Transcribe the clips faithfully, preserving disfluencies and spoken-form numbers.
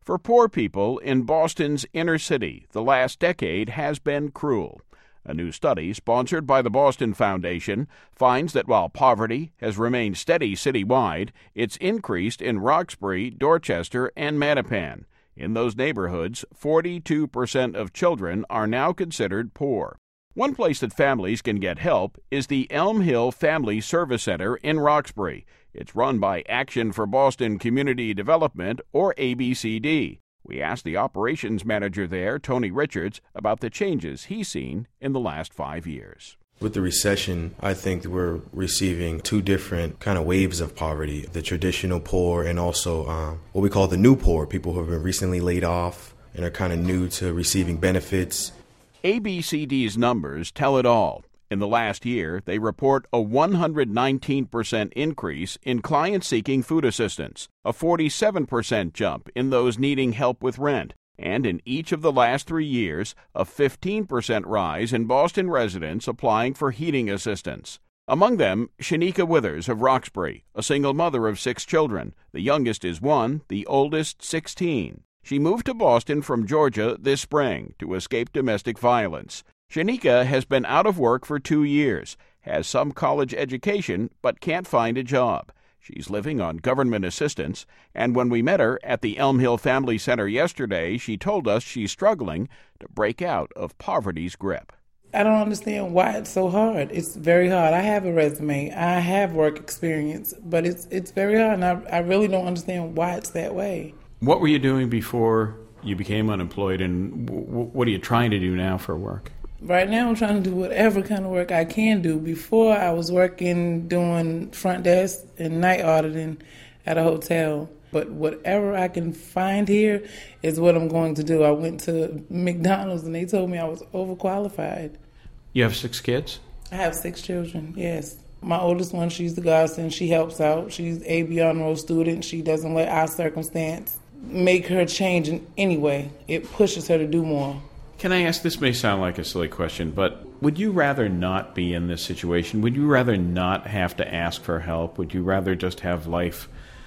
For poor people in Boston's inner city, the last decade has been cruel. A new study sponsored by the Boston Foundation finds that while poverty has remained steady citywide, it's increased in Roxbury, Dorchester, and Mattapan. In those neighborhoods, forty-two percent of children are now considered poor. One place that families can get help is the Elm Hill Family Service Center in Roxbury. It's run by Action for Boston Community Development, or A B C D. We asked the operations manager there, Tony Richards, about the changes he's seen in the last five years. With the recession, I think we're receiving two different kind of waves of poverty, the traditional poor and also um, what we call the new poor, people who have been recently laid off and are kind of new to receiving benefits. A B C D's numbers tell it all. In the last year, they report a one hundred nineteen percent increase in clients seeking food assistance, a forty-seven percent jump in those needing help with rent, and in each of the last three years, a fifteen percent rise in Boston residents applying for heating assistance. Among them, Shanika Withers of Roxbury, a single mother of six children. The youngest is one, the oldest sixteen. She moved to Boston from Georgia this spring to escape domestic violence. Shanika has been out of work for two years, has some college education, but can't find a job. She's living on government assistance, and when we met her at the Elm Hill Family Center yesterday, she told us she's struggling to break out of poverty's grip. I don't understand why it's so hard. It's very hard. I have a resume. I have work experience, but it's it's very hard, and I, I really don't understand why it's that way. What were you doing before you became unemployed, and w- what are you trying to do now for work? Right now I'm trying to do whatever kind of work I can do. Before I was working doing front desk and night auditing at a hotel. But whatever I can find here is what I'm going to do. I went to McDonald's and they told me I was overqualified. You have six kids? I have six children, yes. My oldest one, she's the godsend. She helps out. She's A B honor roll student. She doesn't let our circumstance make her change in any way. It pushes her to do more. Can I ask, this may sound like a silly question, but would you rather not be in this situation? Would you rather not have to ask for help? Would you rather just have life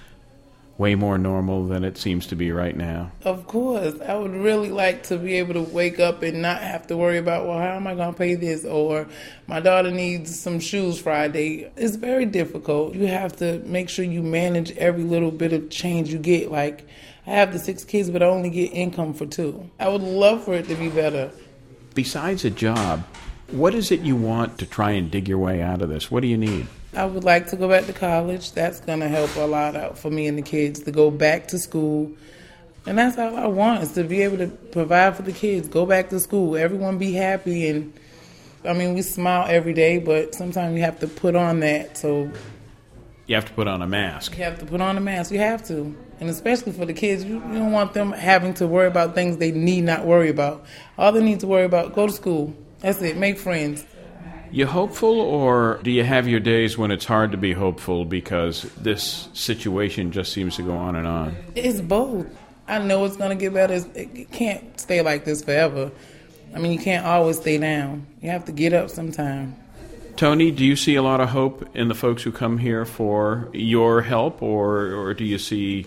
way more normal than it seems to be right now? Of course. I would really like to be able to wake up and not have to worry about, well, how am I going to pay this? Or my daughter needs some shoes Friday. It's very difficult. You have to make sure you manage every little bit of change you get. Like, I have the six kids, but I only get income for two. I would love for it to be better. Besides a job, what is it you want to try and dig your way out of this? What do you need? I would like to go back to college. That's going to help a lot out for me and the kids, to go back to school. And that's all I want, is to be able to provide for the kids, go back to school, everyone be happy. And I mean, we smile every day, but sometimes you have to put on that. So you have to put on a mask. You have to put on a mask. You have to. And especially for the kids, you, you don't want them having to worry about things they need not worry about. All they need to worry about, go to school. That's it. Make friends. You hopeful, or do you have your days when it's hard to be hopeful because this situation just seems to go on and on? It's both. I know it's going to get better. It can't stay like this forever. I mean, you can't always stay down. You have to get up sometime. Tony, do you see a lot of hope in the folks who come here for your help, or, or do you see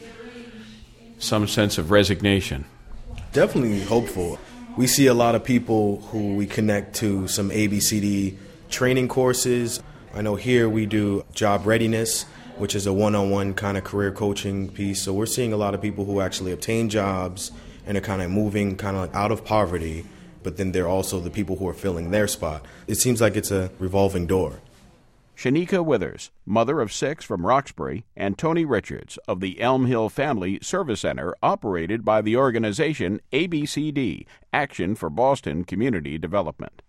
some sense of resignation? Definitely hopeful. We see a lot of people who we connect to some A B C D training courses. I know here we do job readiness, which is a one-on-one kind of career coaching piece. So we're seeing a lot of people who actually obtain jobs and are kind of moving kind of out of poverty, but then they're also the people who are filling their spot. It seems like it's a revolving door. Shanika Withers, mother of six from Roxbury, and Tony Richards of the Elm Hill Family Service Center, operated by the organization A B C D, Action for Boston Community Development.